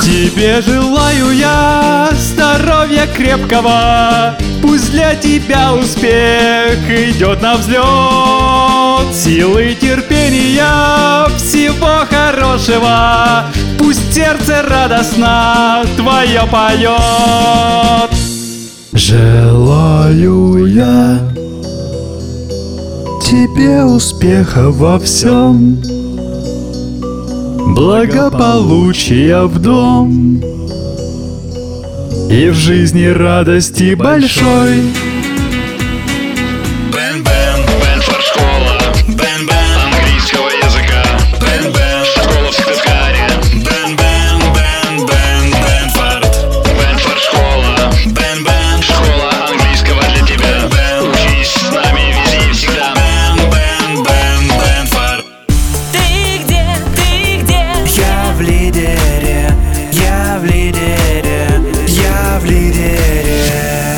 Тебе желаю я здоровья крепкого, пусть для тебя успех идет на взлет. Силы терпения, всего хорошего, пусть сердце радостно твое поет. Желаю я тебе успеха во всем, благополучия в дом и в жизни радости большой. Бен-бен, Бен-фар-школа, бен-бен английского языка, бен-бен школа в Сыктывкаре, бен-бен, бен-бен, Бен-фарт, Бен-фар-школа, бен-бен школа английского для тебя, бен, учись с нами везде и всегда, бен-бен, Бен-фарт. Ты где? Я в лидере, я в лидере, я в лидере.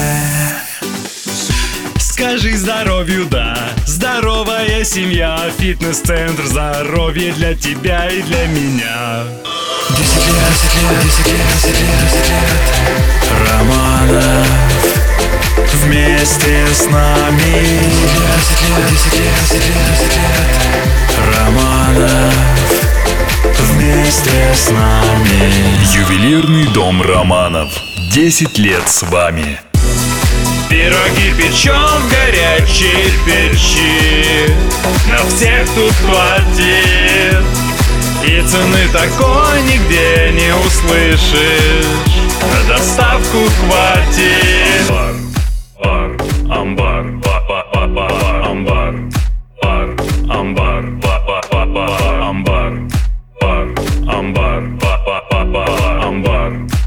Скажи здоровью да, здоровая семья, фитнес-центр, здоровье для тебя и для меня. 10 лет, Романов вместе с нами. 10 лет, Романов вместе с нами. Ювелирный дом Романов. 10 лет с вами. Пироги печем в горячей печи, на всех тут хватит, и цены такой нигде не услышишь, на доставку хватит. Амбар, амбар, амбар, амбар, амбар, амбар.